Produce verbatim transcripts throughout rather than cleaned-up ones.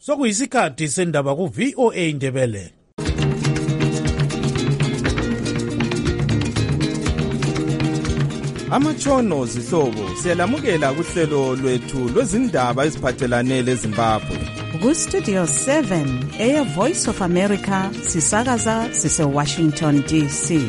Sokuyisikhathi sendaba ku V O A Ndebele. Amatshono zihlobo siyalamukela kuhlelo lwethu lwezindaba eziphathelane leZimbabwe. Ku Studio seven, Air Voice of America, sisakaza sise Washington D C.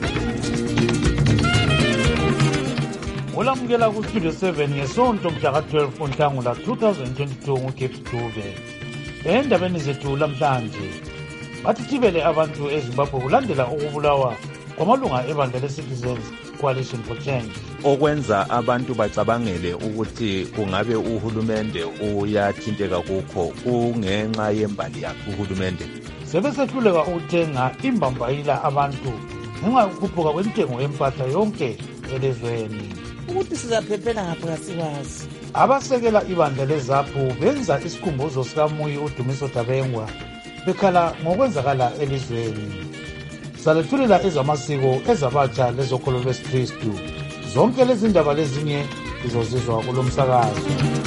Olamukela ku Studio seven ngesonto mhla ka twelve uNhlangula two thousand twenty-two nguGibbs Dube. Endabeni zethu lamhlanje, bathithibele abantu eZimbabwe kulandela ukubulawa kwamalunga ebandla leCitizens Coalition for Change. Okwenza abantu bacabangele ukuthi kungabe uhulumende uyathinteka kukho kungenxa yembali yakhe uhulumende. Sebesehluleka ukuthenga imbambayila abantu ngenxa yokukhuphuka kwentengo yempahla yonke elizweni. Ukuthi sizaphephela ngapha kasikwazi. Abasekela ibandla leZAPU benza isikhumbuzo sikaMuyi uDumiso Dabengwa bekhala ngokwenzakala elizweni. Salethulela ezamasiko ezabatsha lezokholo lwesikristu. Zonke lezi ndaba lezinye izozizwa kulomsakazo.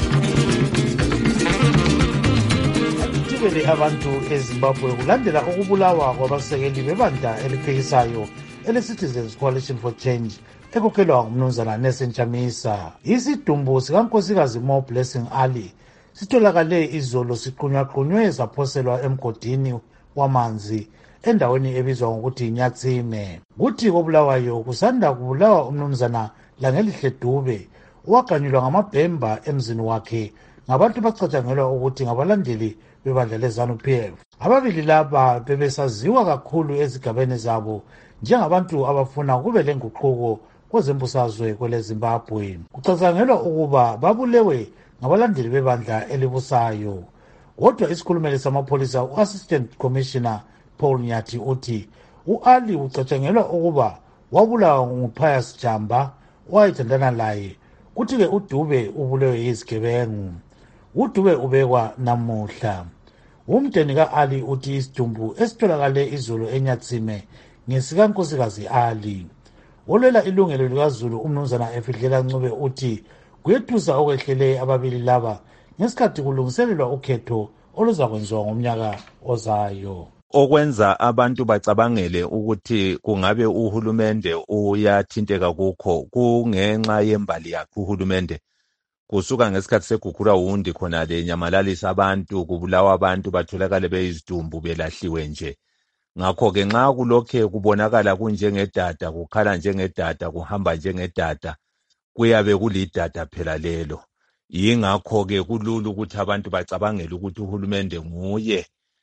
Athithibele abantu eZimbabwe kulandela ukubulawa kwabasekeli bebandla eliphikisayo ele-Citizens Coalition for Change ekukhelwa ngumnumzana Nelson Chamisa. Isidumbu sikankosikazi Mo Blessing Ali sitholakale izolo siqunywaqunywe saphoselwa emgodini wamanzi endaweni ebizwa ngokuthi Nyatsime. Kuthi kobulawayo kusanda kubulawa umnumzana Langelihle Dube owaganyulwa ngamabhemba emzini wakhe ngabantu bacatshangelwa ukuthi ngabalandeli bebandla leZANU P F. Ababili laba bebesaziwa kakhulu ezigabeni zabo njengabantu abafuna kube lenguquko kwezembusazwe kwele Zimbabwe. Kucatshangelwa ukuba babulewe ngabalandeli bebandla elibusayo. Kodwa isikhulumeli samapholisa u-Assistant Commissioner Paul Nyathi uthi u-Ali ucatshangelwa ukuba wabulawa nguPius Jamba owayethandana laye. Kuthi-ke uDube ubulewe yizigebengu. uDube ubekwa namuhla. Umndeni ka-Ali uthi isidumbu esitholakale izolo eNyatsime ngesikankosikazi Ali. Olwela ilungelo likaZulu umnumzana Efidlela Ncube uthi kuyethusa okwehlele ababili laba ngesikhathi kulungiselelwa ukhetho oluzakwenziwa ngomnyaka ozayo. Okwenza abantu bacabangele ukuthi kungabe uhulumende uyathinteka kukho kungenxa yembali yakhe uhulumende. Kusuka ngesikhathi segukhura wundi khona le nyamalalisa abantu kubulawa abantu batholakale beyizidumbu belahliwe nje. Ngakho ke nxa kulokhe kubonakala kunjengedada kukhala njengedada kuhamba njengedada kuyabe kulidada phela lelo. Yingakho ke kulula ukuthi abantu bacabangele ukuthi uhulumende nguye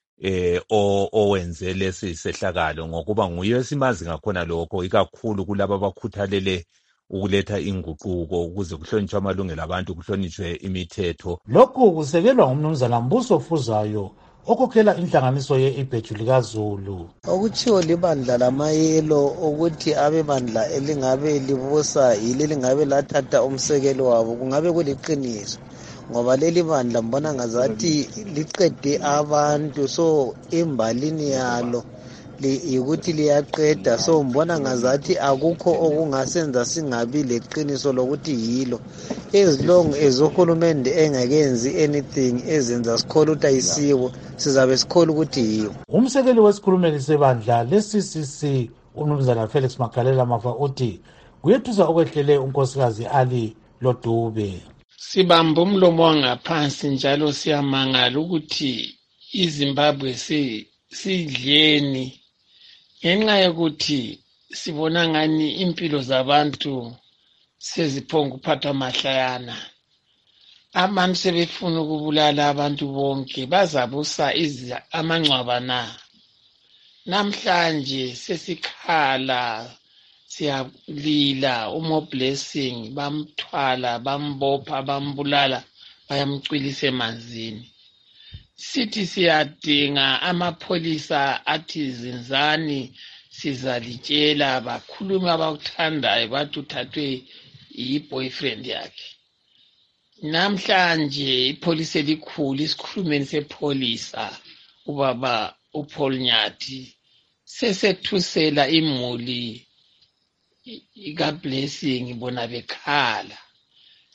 eh owenze lesi sehlakalo ngokuba nguye esimazi ngakhona lokho ikakhulu kulabo abakhuthalele ukuletha inguquko ukuze kuhlonitshwe amalungelo abantu kuhlonitshwe imithetho. Lokhu kusekelwa ngumnumzana Mbuso Fuzayo okhokhela inhlanganiso ye-Ibheju likaZulu. Okutshiwo libandla lamayelo ukuthi abebandla elingabe libusa yile lingabe lathatha umsekelo wabo kungabe kuliqiniso ngoba leli bandla mbona ngazathi liqede abantu so imbalini yalo ukuthi liyaqeda so mbona ngazathi akukho okungasenza singabi leqiniso lokuthi yilo as long as uhulumende engakenzi anything ezenza sikhole ukuthi ayisiwo sizabe sikhole ukuthi yiyo. Umsekeli wesikhulumeli sebandla le-C C C umnumzana Felix Magalela Mafa uthi kuyethusa okwehlele unkosikazi Ali Lodube. Sibamba umlomo wangaphansi njalo siyamangala ukuthi iZimbabwe sidleni ngenxa yokuthi sibona ngani impilo zabantu seziphonga ukuphathwa mahlayana. Abantu sebefuna ukubulala abantu bonke bazabusa amangcwaba na. Namhlanje sesikhala siyalila uMo Blessing bamthwala bambopha bambulala bayamcwilisa emanzini. Sithi siyadinga amapholisa athi zinzani sizalitshela bakhuluma abakuthandayo bathi uthathwe yi-boyfriend yakhe. Namhlanje ipolisi elikhulu isikhulumeni sepholisa ubaba uPaul Nyathi sesethusela imuli ikaBlessing bona bekhala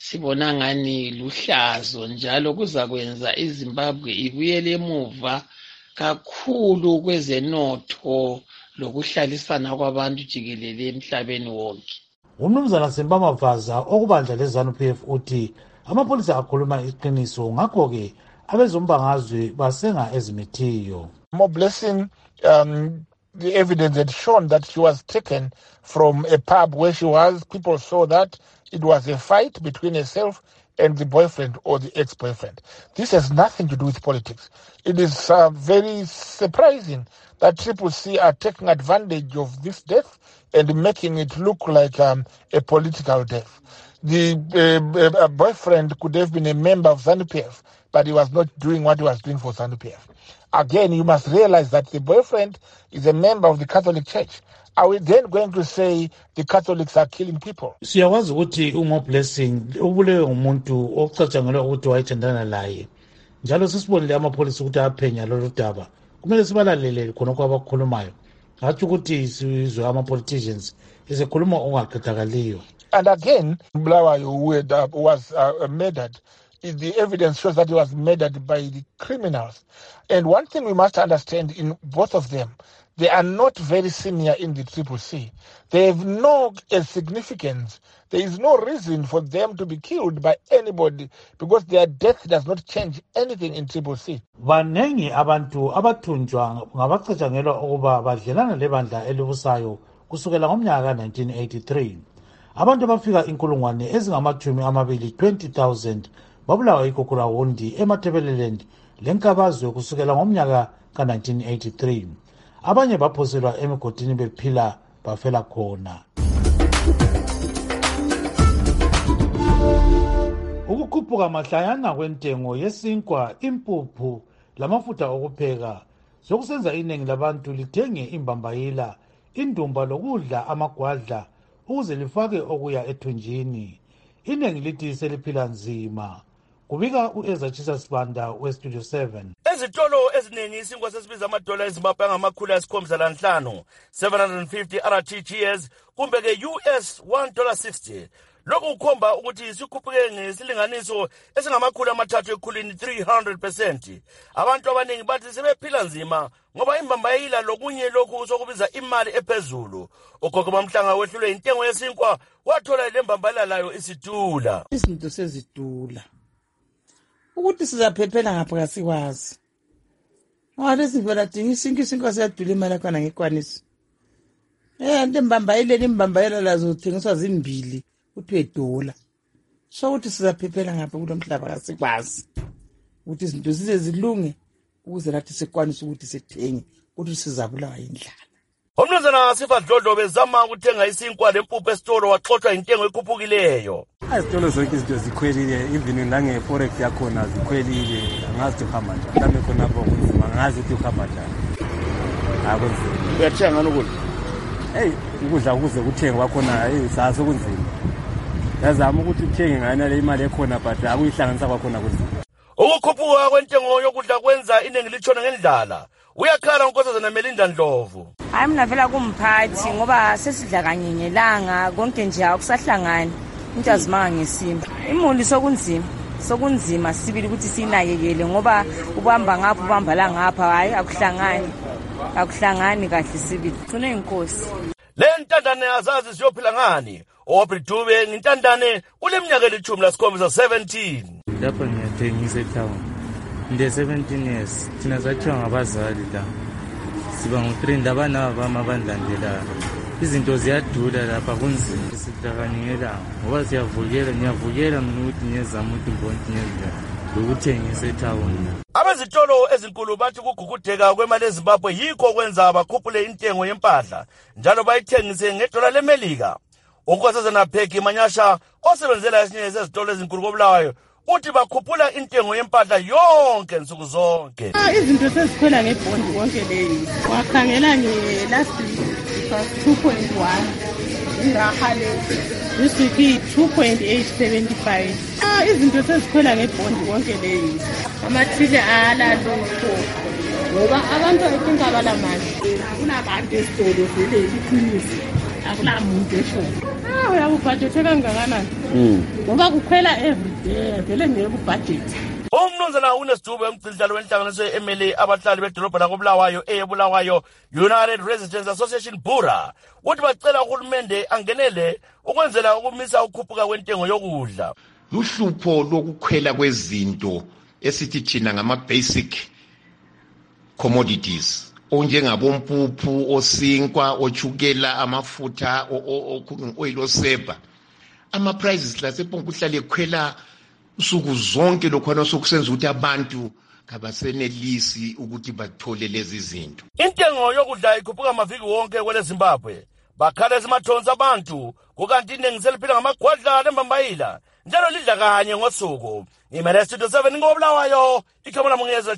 sibona ngani luhlazo njalo kuzakwenza iZimbabwe ibuyele emuva kakhulu kwezenotho lokuhlalisana kwabantu jikelele emhlabeni wonke. Umnumzana Simba Mavaza okubandla leZANU-P F uthi amapholisa akhuluma iqiniso ngakho-ke abezombangazwe basenga ezimithiyo. More blessing, um, the evidence had shown that she was taken from a pub where she was. People saw that it was a fight between herself and the boyfriend or the ex-boyfriend. This has nothing to do with politics. It is uh, very surprising that Triple C are taking advantage of this death and making it look like um, a political death. The uh, uh, boyfriend could have been a member of ZANU-P F, but he was not doing what he was doing for ZANU-P F. Again, you must realize that the boyfriend is a member of the Catholic Church. Are we then going to say the Catholics are killing people? Siyawazi ukuthi uMo Blessing ubulewe umuntu ocatshangelwa ukuthi wayethandana laye. Njalo sisibonile amapholisa ukuthi aphenya lolu daba. Kumele sibalalele khona kwabakhulumayo. Hathi ukuthi sizwe ama-politicians esekhuluma ongaqedakaliyo. And again, Bulawayo was uh, murdered. The evidence shows that he was murdered by the criminals. And one thing we must understand in both of them, they are not very senior in the Triple C. They have no uh, significance. There is no reason for them to be killed by anybody because their death does not change anything in Triple C. Banengi abantu abathunjwa ngabacatshangelwa ukuba badlelana lebandla elibusayo kusukela ngomnyaka nineteen eighty-three. Abantu abafika inkulungwane ezingamathumi amabili twenty thousand babulawa iKokurawundi eMatabeleland lenkabazwe kusukela ngomnyaka ka nineteen eighty-three. Abanye baphoselwa emigodini bephila bafela khona. Ukukhuphuka mahlayana kwentengo yesinkwa, impuphu lamafutha okupheka sokusenza iningi labantu lithenge imbambayila, indumba lokudla amagwadla ukuze lifake okuya ethunjini. Iningi lithi seliphila nzima. Kubika uEzachisa Sibanda weStudio seven. Ezitolo eziningi isinkwa sesibiza amadola eZimbabwe angamakhulu ayisikhombisa lanhlanu, seven hundred fifty R T G S kumbe ke U S one dollar sixty. Lokhu kukhomba ukuthi sikhuphuke ngesilinganiso esingamakhulu amathathu ekhulwini three hundred percent. Abantu abaningi bathi sebephila nzima ngoba imbambayila lokunye lokhu sokubiza imali ephezulu. Ugogo Mamhlanga wehlulwe intengo yesinkwa wathola le mbambayila layo isitula. Izinto sezitula. Ukuthi sizaphephela ngapha kasikwazi. Wale sivela dingi sinki sinko siyadula imali yakho ngekwanisi. Eh ndembambayile nimbambayela lazo thengiswa zimbili kuthiwe dola. So ukuthi sizaphephela ngapha kulomhlaba kasikwazi. Ukuthi izinto zize zilunge ukuze lathi sikwanise ukuthi sithenge ukuthi sizabulawa indlala. Umnumzana Sifa Dlodlo bezama ukuthenga isinkwa lempuphu esitolo waxoxwa intengo ekhuphukileyo. Izitolo zonke izinto zikhwelile, even nange forex yakhona zikhwelile, angazi ukuhamba njani. Mhlawumbe khona apho kunzima, angazi ukuthi ukuhamba njani. Akunzima. Uyathenga ukudla? Hey, ukudla ukuze kuthenge kwakhona hey saso kunzima. Yazama ukuthi uthenge ngana le imali ekhona but akuyihlanganisa kwakhona kunzima. Ukukhuphuka kwentengo yokudla kwenza iningi litshona ngendlala. Uyakhala uNkosazana Melinda Ndlovu. Hayi mina vela kumphathi ngoba sesidla kanye ngelanga konke nje akusahlangani. Into azimanga ngesimo. Imuli sokunzima, sokunzima sibili ukuthi sinakekele ngoba ubamba ngapha ubamba la ngapha hayi akuhlangani. Akuhlangani kahle sibili. Funa inkosi. Le ntandane azazi siyophila ngani? Obridube ngintandane kuleminyaka elithumi lasikhombisa seventeen. Lapha ngiyathengisa eTown. Nde seventeen years thina sathiwa ngabazali la. Siba ngo-three ndabana bami abandilandelayo. Izinto ziyadula lapha kunzima sidakanyela ngoba siyavukela ngiyavukela mina ukuthi ngiyezama ukuthi ngibonke ngendlela lokuthengisa eTown. Abezitolo ezinkulu bathi kugugudeka kwemali eZimbabwe yikho kwenza abakhuphule intengo yempahla njalo bayithengise ngedola leMelika. Unkosazana Pheki Manyasha osebenzela esinye sezitolo ezinkulu koBulawayo uthi bakhuphula intengo yempahla yonke nsuku zonke. Ah izinto sezikhwela ngebhondi konke leyi. Wakhangela nge last two point one. Ingaha le this week two point eight seven five. Ah izinto sezikhwela ngebhondi konke leyi. Amathile ala lutho. Ngoba abantu ayithinka abalamali. Kunabantu esitolo vele iqiniso. Akulamuntu esho. Ah, uyakubhajete kangakanani? Ngoba kukhwela everyday, vele ngeke kubhajete. Umnumzana uNesdube umgcindlalo wenhlanganiso ye-M L A abahlali bedolobha lakobulawayo eyebulawayo United Residents Association Bura uthi bacela uhulumende angenele ukwenzela ukumisa ukukhuphuka kwentengo yokudla. Luhlupho lokukhwela kwezinto esithi thina ngama-basic commodities onjengabompuphu, osinkwa, ochukela, amafutha, oil osebha. Ama-prices lasepompu kuhlale ekhwela usuku zonke lokhwana sokusenza ukuthi abantu kabasenelisi ukuthi bathole lezi zinto. Intengo yokudla ikhuphuka maviki wonke kwele Zimbabwe. Bakhala ezimathonsi abantu kukanti inengi seliphila ngamagwadla lembambayila njalo lidla kanye ngosuku. Imele Studio seven ngobulawayo ikhona mungeza.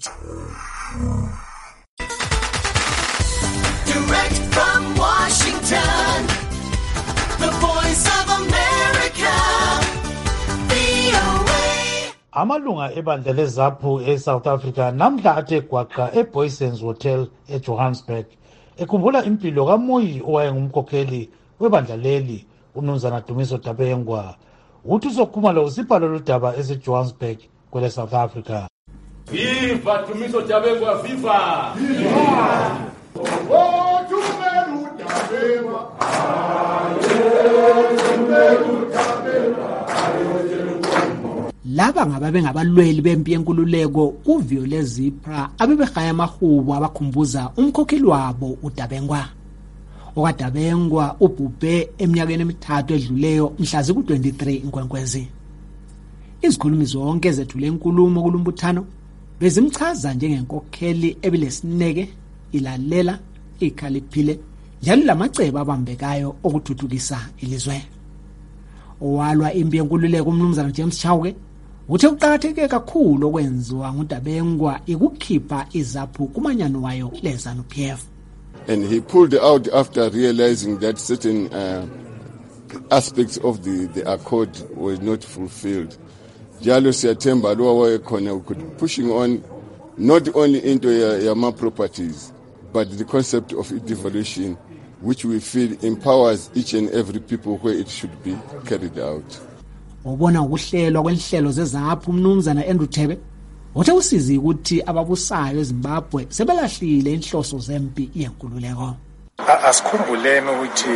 Direct from Washington, the voice of America, V O A. Amalunga ebandla leZAPU eSouth Africa namhla athe gwaqa eBoysens Hotel eJohannesburg ekhumbula impilo kaMoyi owayengumkhokheli webandla leli uMnumzana Dumiso Dabengwa. Uthi usokhumalo usibhalo lodaba eseJohannesburg kwele South Africa. Viva Dumiso Dabengwa, viva! Viva! Oh, Dumiso Dabengwa! Laba ngababe ngabalweli bempi yenkululeko kuViole Zipra abebehaya amahubo abakhumbuza umkhokheli wabo uDabengwa. OkaDabengwa ubhubhe eminyakeni emithathu edluleyo mhla ziku twenty-three iNkwenkwezi. Izikhulumi zonke zethule inkulumo kulumbuthano bezimchaza njengenkokheli ebilesineke, ilalela, ikhaliphile njalo lamacebo abambekayo okuthuthukisa ilizwe. Owalwa impi yenkululeko uMnumzana James Chauke uthe uqakatheke kakhulu okwenziwa nguDabengwa ikukhipha iZAPU kumanyano wayo leZANU-P F. And he pulled out after realizing that certain uh, aspects of the, the accord were not fulfilled. Jalo siyathemba lo wayekhona could pushing on not only into Yama properties, but the concept of devolution, which we feel empowers each and every people where it should be carried out. Ubona ukuhlelwa kwenhlelo zeZAPU uMnumzana Andrew Thebe uthe usizi ukuthi ababusayo eZimbabwe sebelahlile inhloso zempi yenkululeko. Asikhumbuleni ukuthi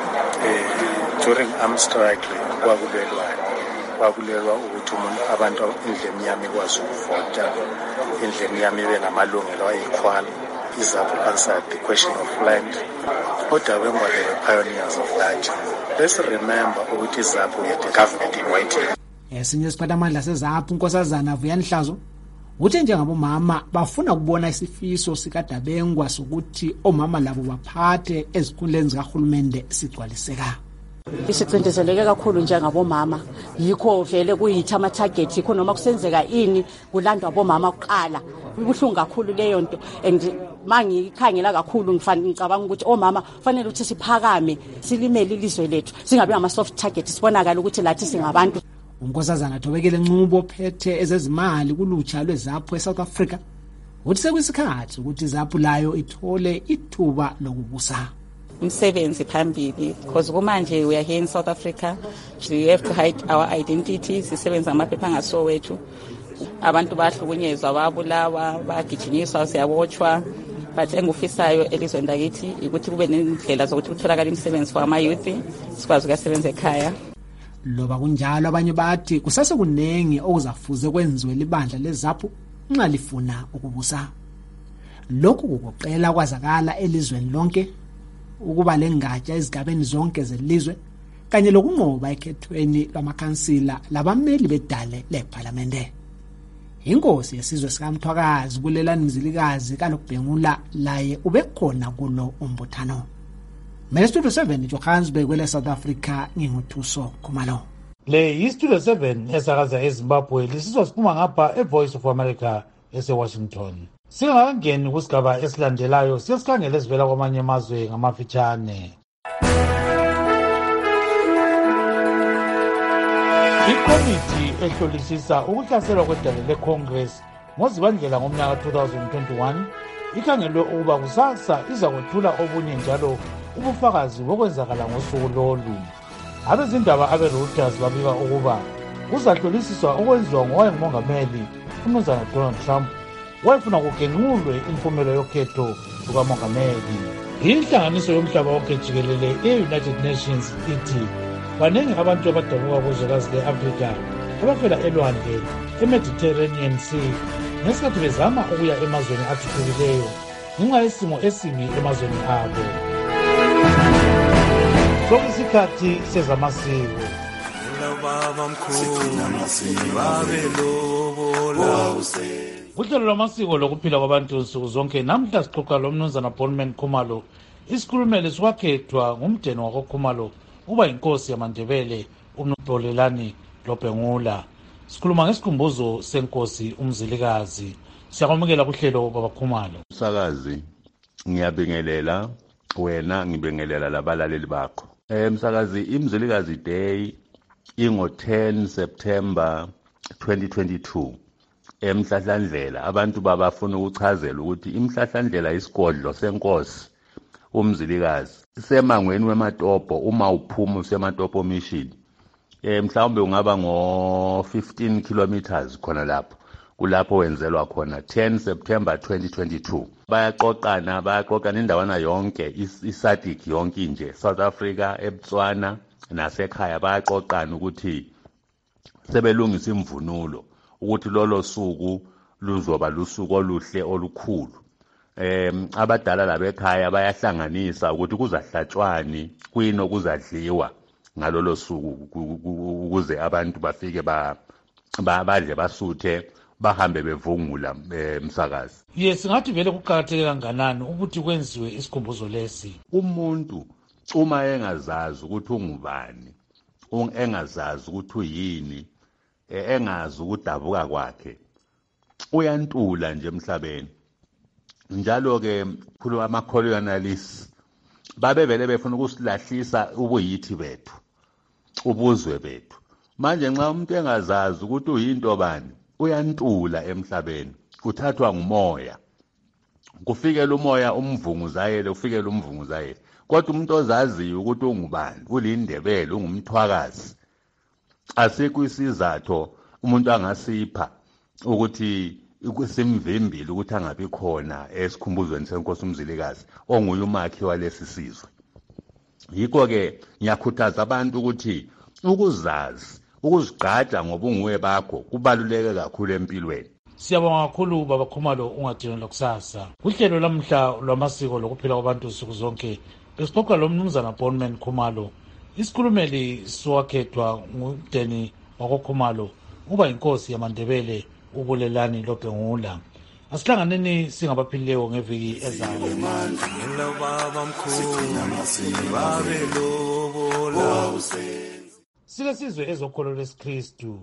during armed strike kwakulelwa kwakulelwa ukuthi umuntu abantu indle emnyama ikwazi ukuvota, indle emnyama ibe namalungelo ayikhwala. iZAPU answered the question of land. ODabengwa they were pioneers of that. Let's remember ukuthi iZAPU had the government in waiting. Esinye isiphathamandla seZAPU uNkosazana Vuyani Hlazo uthe njengabomama bafuna ukubona isifiso sikaDabengwa sokuthi omama labo baphathe ezikhundleni zikahulumende sigcwaliseka. Isicindezeleke kakhulu njengabomama yikho vele kuyithi ama target yikho noma kusenzeka ini kulandwa abomama kuqala. Kubuhlungu kakhulu leyo nto and mangikhangela kakhulu ngifana ngicabanga ukuthi omama fanele ukuthi siphakame silimele ilizwe lethu singabe ama soft target sibonakala ukuthi lathi singabantu. uNkosazana Thobekele Ncubo ophethe ezezimali kulutsha lweZAPU eSouth Africa uthi sekuyisikhathi ukuthi iZAPU layo ithole ithuba lokubusa. Umsebenzi phambili because kumanje we are here in South Africa, we have to hide our identities, sisebenza amaphepha ngasowethu. Abantu bahlukunyezwa babulawa bagijinyiswa siyabotshwa but engufisayo elizweni lakithi ukuthi kube nendlela zokuthi kutholakala imisebenzi for ama youth sikwazi ukusebenza ekhaya. Loba kunjalo abanye bathi kusase kunengi okuzafuze kwenziwe libandla leZAPU nxa lifuna ukubusa. Lokhu kugoqela kwazakala elizweni lonke ukuba lengatsha ezigabeni zonke zelizwe kanye lokunqoba ekhethweni lamakhansila labameli bedale leParliamente. Inkosi yesizwe sikaMthwakazi kulelani Mzilikazi kaNokubhengula laye ubekhona kulo umbuthano. Mele Studio seven Johannesburg kwele South Africa nginguthuso Khumalo. Le yiStudio seven esakaza eZimbabwe lisizwa siphuma ngapha eVoice of America eseWashington. Singakangeni kusigaba esilandelayo siyasikhangela esivela kwamanye amazwe ngamafitshane. Ikomiti ehlolisisa ukuhlaselwa kwedale leCongress ngozibandlela ngomnyaka two thousand twenty-one ikhangelwe ukuba kusasa izakwethula obunye njalo ubufakazi bokwenzakala ngosuku lolu. abezindaba abe-Reuters babika ukuba kuzahlolisiswa okwenziwa ngowayengumongameli umnumzana Donald Trump wayefuna kugenqulwe impumelelo yokhetho lukamongameli. Inhlanganiso yomhlaba wonke jikelele e-United Nations ithi baningi abantu abadabuka kuzwekazi le-Afrika abafela elwandle e-Mediterranean Sea ngesikhathi bezama ukuya emazweni athuthukileyo ngenxa yesimo esibi emazweni abo. Sokuyisikhathi sezamasiko. Kuhlelo lwamasiko lokuphila kwabantu nsuku zonke namhla sixoxa lomnumzana Bonman Khumalo, isikhulumeli siwakhethwa ngumdeni wakoKhumalo uba inkosi yamaNdebele uMnumzane Lobhengula. Sikhuluma ngesikhumbuzo senkosi uMzilikazi. Siyakwamukela kuhlelo baba Khumalo. Msakazi, ngiyabingelela wena, ngibingelela labalaleli bakho. Eh msakazi, iMzilikazi Day ingo ten September twenty twenty-two. Emhlahlandlela abantu babafuna ukuchazela ukuthi imhlahlandlela isigodlo senkosi uMzilikazi semangweni weMatopo. Uma uphuma useMatopo mission eh mhlawumbe ungaba ngo fifteen kilometers khona lapho, kulapho wenzelwa khona ten September twenty twenty-two. Bayaqoqana bayaqoqana indawana yonke iSADC yonke nje, South Africa, eBotswana nasekhaya bayaqoqana ukuthi sebelungisa imvunulo ukuthi lolo suku luzoba lusuku oluhle olukhulu. Em abadala labekhaya bayahlanganisa ukuthi kuzahlatshwani kuyino kuzadliwa ngalolo suku ukuze abantu bafike ba badle basuthe bahambe bevungula emsakazi. Yes, ngathi vele kuqhakatheke kanganani ukuthi kwenziwe isikhumbuzo lesi. Umuntu uma engazazi ukuthi ungubani, engazazi ukuthi uyini, engazi ukudabuka kwakhe, uyantula nje emhlabeni. Njalo ke khuluma ama-colonialists babevele befuna ukusilahlisa ubuyithi bethu, ubuzwe bethu. Manje nxa umuntu engazazi ukuthi uyinto bani, uyantula emhlabeni, kuthathwa ngumoya, kufikela umoya umvunguzayele, kufikela umvunguzayele. Kodwa umuntu ozaziyo ukuthi ungubani, ulindebele, ungumthwakazi, asikho isizatho umuntu angasipha ukuthi simvimbile ukuthi angabi khona esikhumbuzweni senkosi uMzilikazi onguye umakhi walesi sizwe. Yikho ke ngiyakhuthaza abantu ukuthi ukuzazi, ukuzigqaja ngobunguwe bakho kubaluleke kakhulu empilweni. Siyabonga kakhulu baba Khumalo, ungadini lokusasa. Kuhlelo lamhla lwamasiko lokuphila kwabantu nsuku zonke besixoxa lomnumzana Bonman Khumalo, isikhulumeli siwakhethwa ngumdeni wakoKhumalo uba inkosi yamaNdebele uBulelani Lobhengula. Asihlanganeni singabaphilileyo ngeviki ezayo. Sike sizwe ezokholo lesiKristu.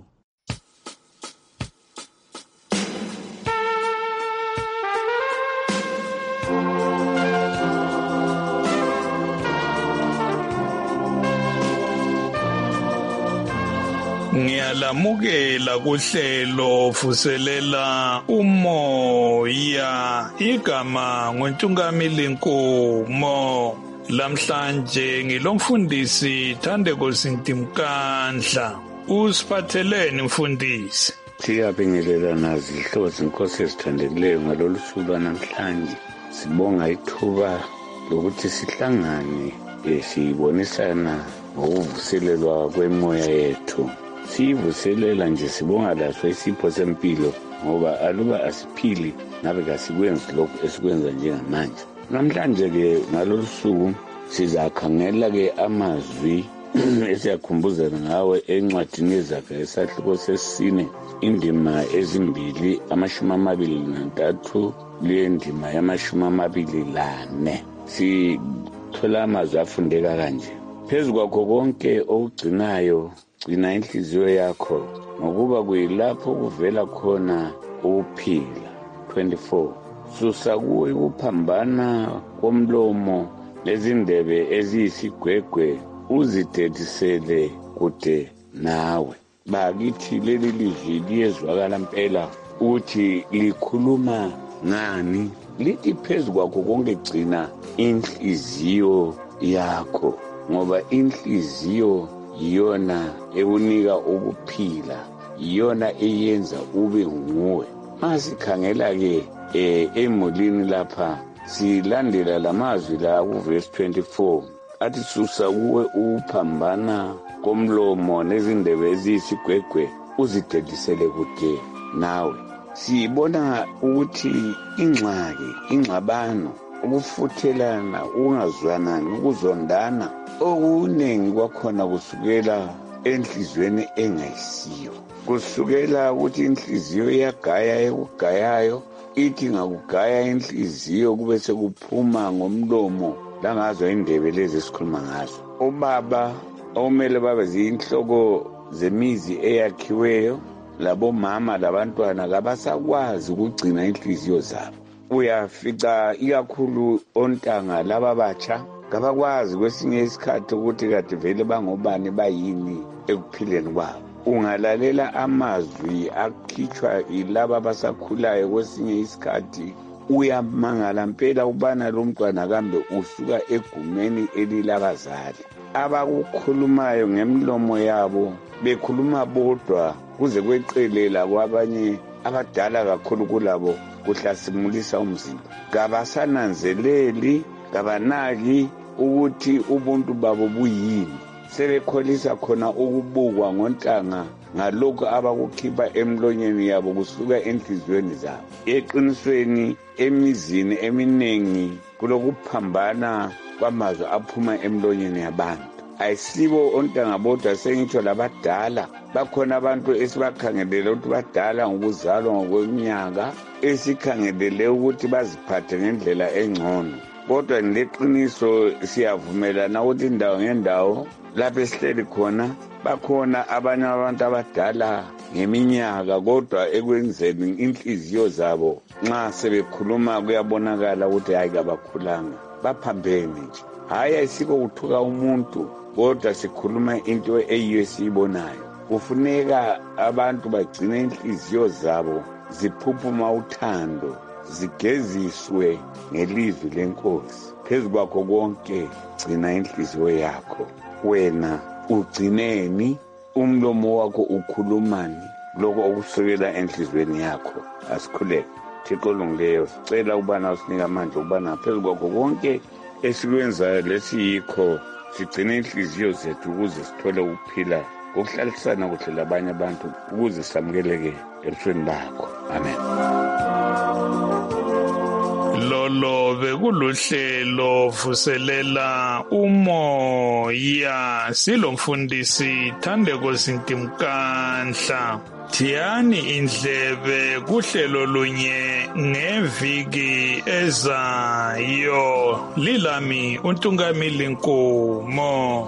Ngiyalamukela kuhlelo vuselela umoya, igama nguNtungamili Nkomo. Lamhlanje ngilomfundisi Thandeko Sintimkandla. Usiphatheleni mfundisi? Siyabingelela nazi ihlozi inkosi esithandekileyo ngalolu suku lwanamhlanje. Sibonga ithuba lokuthi sihlangane sibonisana ngokuvuselelwa kwemoya yethu. Sivuselela nje sibonga laso isipho sempilo ngoba aluba asiphili ngabe kasikwenzi lokho esikwenza njengamanje. Namhlanje ke ngalolu suku sizakhangela ke amazwi esiyakhumbuzana ngawe encwadini yeZaga esahluko sesine indima ezimbili amashumi amabili nantathu lendima yamashumi amabili lane. Sithola amazwi afundeka kanje: phezu kwakho konke okugcinayo gcina inhliziyo yakho ngokuba kuyilapho kuvela khona ukuphila. twenty-four Susa kuwe ukuphambana komlomo lezindebe eziyisigwegwe uzidedisele kude nawe. Bakithi leli lizwi liyezwakala impela uthi likhuluma ngani, lithi phezu kwakho konke gcina inhliziyo yakho ngoba inhliziyo iyona ekunika ukuphila, iyona eyenza ube nguwe. Masikhangela ke eh emulini lapha silandela lamazwi la ku verse twenty-four athi susa kuwe uphambana komlomo nezindebe ezisigwegwe uzidedisele kude nawe. Sibona ukuthi ingxaki, ingxabano, ukufuthelana, ungazwanani, ukuzondana okunengi kwakhona kusukela enhlizweni engayisiyo. Kusukela ukuthi inhliziyo iyagaya ekugayayo, ithi ngakugaya inhliziyo kube sekuphuma ngomlomo langazo indebe lezi esikhuluma ngazo. Obaba omele babe zinhloko zemizi eyakhiweyo, labo mama labantwana kabasakwazi ukugcina inhliziyo zabo. Uyafica ikakhulu ontanga laba batsha kabakwazi kwesinye isikhathi ukuthi kade vele bangobani bayini ekuphileni kwabo. Ungalalela amazwi akhitshwa ilaba basakhulayo kwesinye isikhathi uyamangala mpela ubana lo mntwana kambe usuka egumeni elilabazali. Abakukhulumayo ngemlomo yabo bekhuluma bodwa kuze kweqelela kwabanye abadala kakhulu kulabo kuhlasimulisa umzimba. Kabasananzeleli, kabanaki ukuthi ubuntu babo buyini. Sebekholisa khona ukubukwa ngontanga ngalokho abakukhipha emlonyeni yabo kusuka enhlizweni zabo. Eqinisweni emizini eminengi kulokuphambana kwamazwi aphuma emlonyeni yabantu. Ayisibo ontanga bodwa sengitsho labadala. Bakhona abantu esibakhangelele ukuthi badala ngokuzalwa ngokweminyaka, esikhangelele ukuthi baziphathe ngendlela engcono. Kodwa ngeqiniso siyavumelana ukuthi indawo ngendawo lapho esihleli khona bakhona abanye abantu abadala ngeminyaka, kodwa ekwenzeni inhliziyo zabo nxa sebekhuluma kuyabonakala ukuthi hayi kabakhulanga, baphambene nje. Hayi ayisiko kuthuka umuntu, kodwa sikhuluma into eyiyo esiyibonayo. Kufuneka abantu bagcine inhliziyo zabo ziphuphuma uthando, zigeziswe ngelizwi lenkosi. Phezu kwakho konke gcina inhliziyo yakho. Wena ugcineni, umlomo wakho ukhulumani lokho okusukela enhlizweni yakho. Asikhuleke. Thixo olungileyo, sicela ubana usinika amandla ubana phezu kwakho konke esikwenzayo lesiyikho sigcine inhliziyo zethu ukuze sithole ukuphila ngokuhlalisana kuhle labanye abantu ukuze samukeleke ebusweni bakho. Amen. Lolo bekuluhlelo vuselela umoya silomfundisi Thandeko Sintimkandla. Thiyani indlebe kuhlelo lunye ngeviki ezayo. Lilami uNtungamili Nkomo.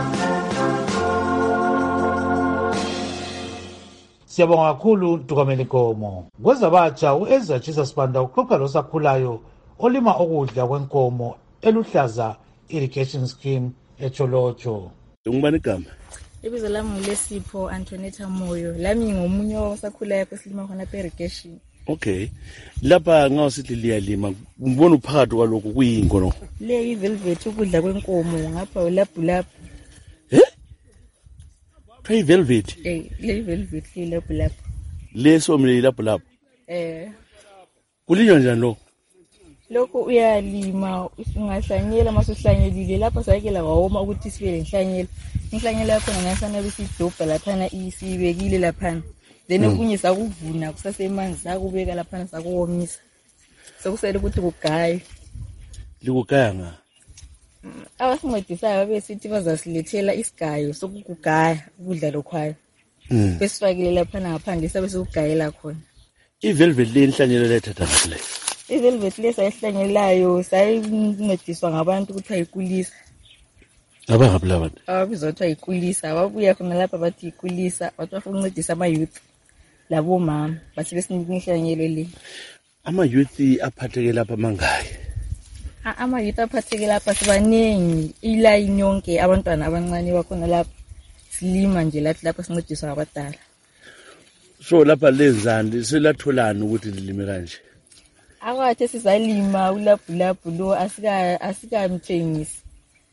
Siyabonga kakhulu Ntungamili Nkomo. Kwezabatsha uEzra Jesus Banda uxoxa losakhulayo olima okudla kwenkomo eluhlaza irrigation scheme eCholocho. Ngubani igama? Ibizo lami ngulesipho Antonetta Moyo. Lami ngomunye wasakhulayo kwesilima khona irrigation. Okay. Lapha ngawusithi liyalima, ngibona uphakathi kwalokho kuyingono. Le ivelvet ukudla kwenkomo ngapha ulabhulaphu. Eh? Pay velvet. Eh, le velvet le labhulaphu. Leso mle labhulaphu. Eh. Kulinywa njani lo? Lokho uyalima ungahlanyela masuhlanyelile lapha sayekela wawoma ukuthi sibe lenhlanyela. Inhlanyela yakho ngasana besidobha laphana isibekile laphana. Then okunye sakuvuna kusasemanzi sakubeka laphana sakuwomisa. Sokusele ukuthi kugaye. Likugaya nga. Abasincedisayo besithi bazasilethela isigayo sokugaya ukudla lokhwayo. Mm. Besifakile laphana ngaphandle sabe sokugayela khona. Ivelvet le inhlanyelo lethatha ngale. Ivelvet le sayihlanyelayo sayincediswa ngabantu ukuthi ayikulisa. Abangaphi abantu? Ababizothiwa ayikulisa, ababuya khona lapha bathi ikulisa, bathi bafuna ukuncedisa ama youth labo mama, bathi besinika inhlanyelo le. Ama youth aphatheke lapha mangaki? Ama youth aphatheke lapha sibaningi, iline yonke abantwana abancane bakhona lapha. Silima nje lathi lapha sincediswa abadala. So lapha lenzani selatholana ukuthi lilime kanje? Akathe sizalima ulabhulabhu lo asika asikamthengisi.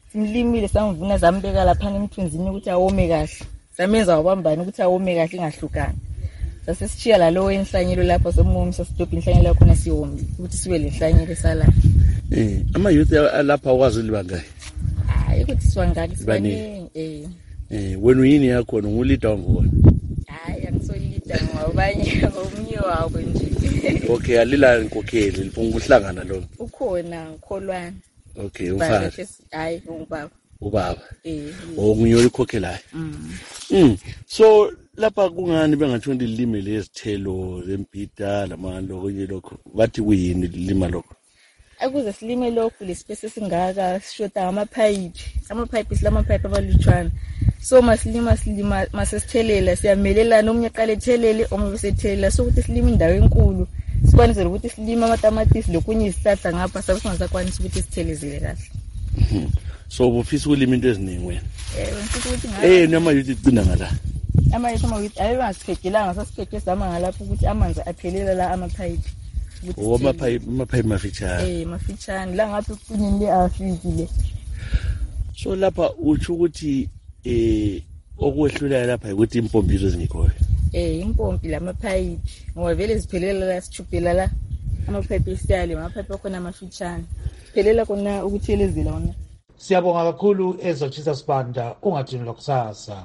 simlimile samvuna zambeka lapha emthunzini ukuthi awome kahle samenza wabambani ukuthi awome kahle ingahlukani sasishiya la lowo enhlanyelo lapho somumisa sidobha inhlanyelo khona siwomile ukuthi sibe lenhlanyelo esala eh ama youth lapha ukwazi libangaki hayi ukuthi siwangaki sibaningi eh eh wena uyini yakho ngulida ngona hayi angisolida ngabanye omnye wabo nje okay alila inkokheli lifuna ukuhlangana lo ukhona ukholwana okay umfana hayi ubaba ubaba eh omunye olikhokhelayo mm so lapha kungani bengathonda ilime lezithelo zembida lamalo kunye lokho bathi kuyini lima lokho akuze silime lokho lespace singaka sishota amapipe amapipe silamapipe abalutshwana so masilima silima masesithelela siyamelelana omnye qale ethelele omnye besethelela so ukuthi silima indawo enkulu sikwanise ukuthi silima amatamatisi lokunye isihlahla ngapha sabe singasakwanisa ukuthi sithelezele kahle so ubufisa ukulima into eziningi wena eh ngifisa ukuthi ngabe eh noma yuthi igcina ngala ama yithi ama yithi ayiba sikhekhelanga sasikhekhe sama ngalapho ukuthi amanzi aphelela la amapipe ukuthi oma pipe ama pipe mafitshana eh mafitshana la ngathi kucinile le afikile so lapha uthi ukuthi eh okwehlulayo lapha ukuthi impompizo zingikho eh impompi lamapipe ngoba vele ziphelela la sichubhela la amapipe isiyale amapipe khona amafitshana phelela kona ukuthelezela wona siyabonga kakhulu ezochisa sibanda ungathini lokusasa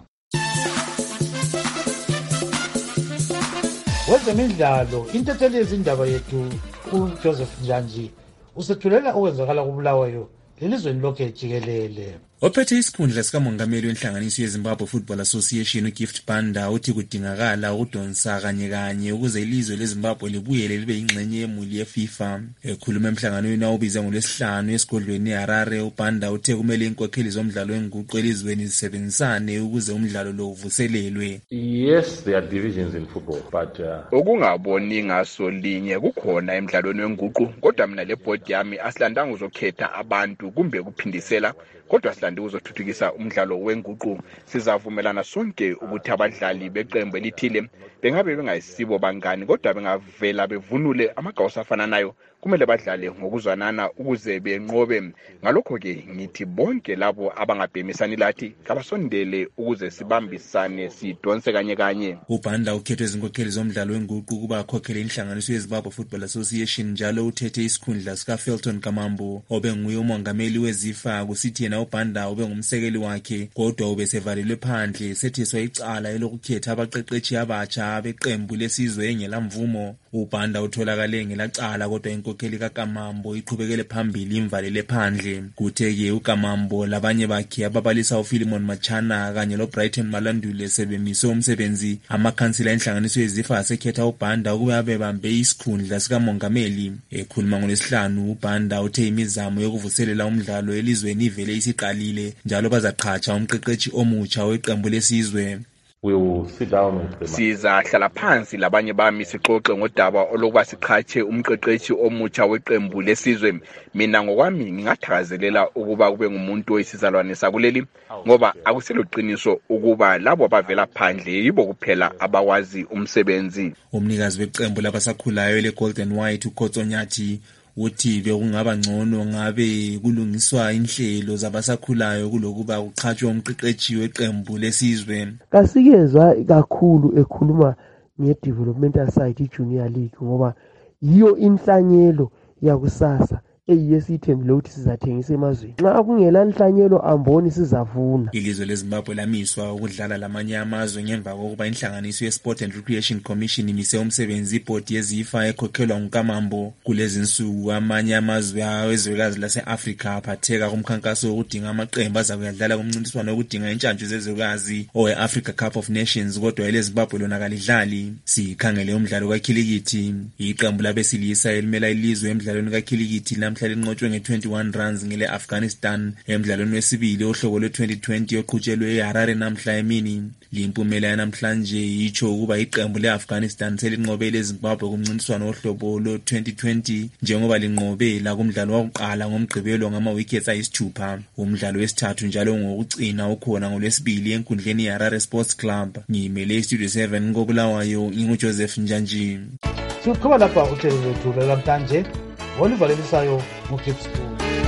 wezemidlalo intatheli yezindaba yethu uJoseph Njanji usethulela okwenzakala kuBulawayo lelizweni lonke jikelele ophethe isikhundla sikamongameli wenhlanganiso yeZimbabwe Football Association uGift Banda uthi kudingakala ukudonsa kanye kanye ukuze ilizwe leZimbabwe libuyele libe ingxenye yemuli yeFIFA. Ekhuluma emhlanganweni awubiza ngolwesihlanu esigodlweni eHarare, uBanda uthe kumele inkokheli zomdlalo wenguqu elizweni zisebenzisane ukuze umdlalo lo uvuselelwe. Yes, there are divisions in football, but uh... okungaboni ngaso linye kukhona emdlalweni wenguqu, kodwa mina le board yami asilandanga uzokhetha abantu kumbe kuphindisela, kodwa silande uzothuthukisa umdlalo wenguqu. Sizavumelana sonke ukuthi abadlali beqembu elithile bengabe bengayisibo bangani, kodwa bengavela bevunule amagawusa afana nayo, kumele badlale ngokuzwanana ukuze benqobe. Ngalokho ke ngithi bonke labo abangabhemisani lathi kabasondele ukuze sibambisane sidonse kanye kanye. uBanda ukhethwe izinkokheli zomdlalo wenguqu kuba akhokhele inhlanganiso yeZimbabwe Football Association, njalo uthethe isikhundla sika Felton Kamambo obenguye umongameli weZIFA, kusithi yena uBanda ubengumsekeli wakhe, kodwa ubesevalelwe phandle sethiswa icala elokukhetha abaqeqeshi abatsha beqembu lesizwe engelamvumo. uBanda utholakale ngelacala, kodwa inkokheli kaKamambo iqhubekele phambili imvalele phandle. Kuthe-ke uKamambo labanye bakhe ababalisa uPhilemon Machana kanye loBrighton Malandule sebemise umsebenzi, amakhansila enhlanganiso yeZIFA asekhetha uBanda ukuba bebambe isikhundla sikamongameli. Ekhuluma ngolwesihlanu, uBanda uthe imizamo yokuvuselela umdlalo elizweni ivele isiqalile, njalo bazaqhatsha umqeqeshi omutsha weqembu lesizwe. We will sit down with them. Sizahlala phansi labanye bami sixoxe ngodaba olokuba siqhatshe umqeqeshi omutsha weqembu lesizwe. Mina ngokwami ngingathakazelela ukuba kube ngumuntu oyisizalwane sakuleli, ngoba akuselo qiniso ukuba labo abavela phandle yibo kuphela abawazi umsebenzi. Umnikazi weqembu labasakhulayo leGolden White uKhotsonyathi uthi bekungaba ngcono ngabe kulungiswa inhlelo zabasakhulayo kulokuba kuqhatshwe umqeqeshi weqembu lesizwe. Kasikezwa kakhulu ekhuluma nge-developmental side i-junior league ngoba yiyo inhlanyelo yakusasa eyesithembile ukuthi sizathengisa emazweni. Nxa kungela inhlanyelo amboni sizavuna. Ilizwe leZimbabwe lamiswa ukudlala lamanye amazwe ngemva kokuba inhlanganiso ye-Sport and Recreation Commission imise umsebenzi ibhodi yeZIFA ekhokhelwa nguKamambo. Kulezi nsuku amanye amazwe awezwekazi lase-Afrika aphatheka kumkhankaso wokudinga amaqembu azakuyadlala kumncintiswano wokudinga intshantshu zezwekazi owe-Africa Cup of Nations, kodwa eleZimbabwe lona kalidlali. Sikhangele umdlalo kakhilikithi, iqembu labesilisa elimela ilizwe emdlalweni kakhilikithi namhla linqotshwe nge-twenty-one runs ngele Afghanistan emdlalweni wesibili ohlobo lwe-twenty twenty oqhutshelwe eHarare namhla emini. Limpumela yanamhlanje itsho ukuba iqembu le-Afghanistan selinqobele eZimbabwe kumncintiswano ohlobo lo-twenty twenty njengoba linqobela kumdlalo wakuqala ngomgqibelo ngama-wickets ayisithupha. Umdlalo wesithathu njalo ngokucina ukhona ngolwesibili enkundleni yeHarare Sports Club. Ngiyimele iStudio seven koBulawayo, nginguJoseph Njanji. Siqhubeka lapha uhlelo lwethu lwamhlanje oluvalelisayo nguGibbs.